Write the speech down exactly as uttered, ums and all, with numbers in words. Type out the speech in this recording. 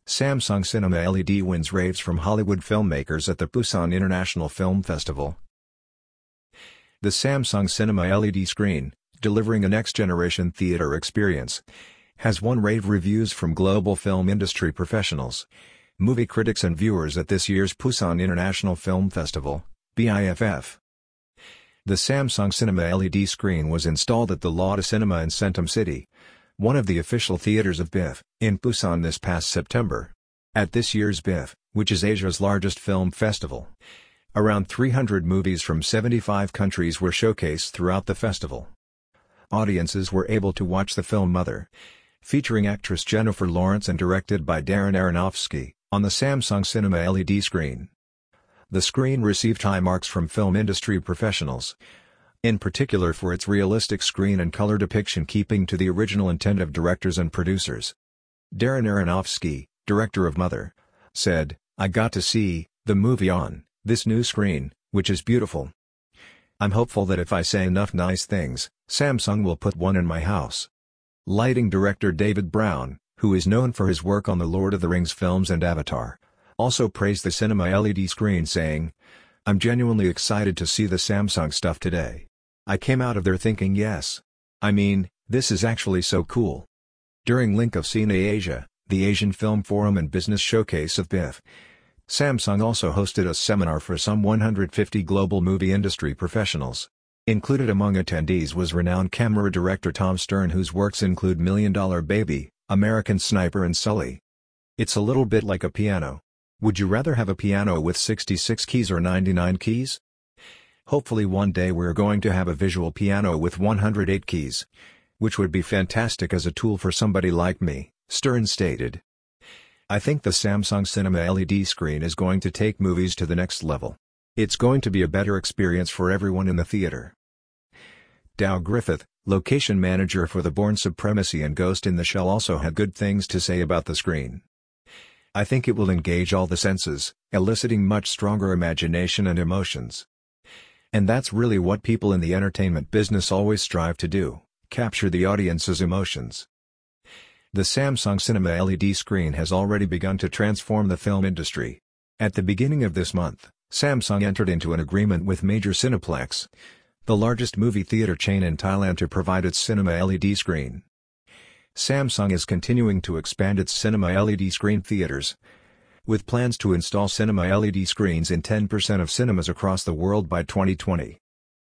Samsung Cinema L E D wins raves from Hollywood filmmakers at the Busan International Film Festival. The Samsung Cinema L E D screen, delivering a next-generation theater experience, has won rave reviews from global film industry professionals, movie critics and viewers at this year's Busan International Film Festival, B I F F. The Samsung Cinema L E D screen was installed at the Lauda Cinema in Centum City, one of the official theaters of B I F, in Busan this past September. At this year's B I F, which is Asia's largest film festival, around three hundred movies from seventy-five countries were showcased throughout the festival. Audiences were able to watch the film Mother, featuring actress Jennifer Lawrence and directed by Darren Aronofsky, on the Samsung Cinema L E D screen. The screen received high marks from film industry professionals, in particular for its realistic screen and color depiction keeping to the original intent of directors and producers. Darren Aronofsky, director of Mother, said, "I got to see the movie on this new screen, which is beautiful. I'm hopeful that if I say enough nice things, Samsung will put one in my house." Lighting director David Brown, who is known for his work on the Lord of the Rings films and Avatar, also praised the Cinema L E D screen saying, "I'm genuinely excited to see the Samsung stuff today. I came out of there thinking yes. I mean, this is actually so cool." During Link of Cine Asia, the Asian Film Forum and Business Showcase of B I F, Samsung also hosted a seminar for some one hundred fifty global movie industry professionals. Included among attendees was renowned camera director Tom Stern, whose works include Million Dollar Baby, American Sniper and Sully. "It's a little bit like a piano. Would you rather have a piano with sixty-six keys or ninety-nine keys? Hopefully one day we're going to have a visual piano with one hundred eight keys, which would be fantastic as a tool for somebody like me," Stern stated. "I think the Samsung Cinema L E D screen is going to take movies to the next level. It's going to be a better experience for everyone in the theater." Dow Griffith, location manager for the Bourne Supremacy and Ghost in the Shell, also had good things to say about the screen. "I think it will engage all the senses, eliciting much stronger imagination and emotions. And that's really what people in the entertainment business always strive to do, capture the audience's emotions." The Samsung Cinema L E D screen has already begun to transform the film industry. At the beginning of this month, Samsung entered into an agreement with Major Cineplex, the largest movie theater chain in Thailand, to provide its Cinema L E D screen. Samsung is continuing to expand its Cinema L E D screen theaters, with plans to install Cinema L E D screens in ten percent of cinemas across the world by twenty twenty.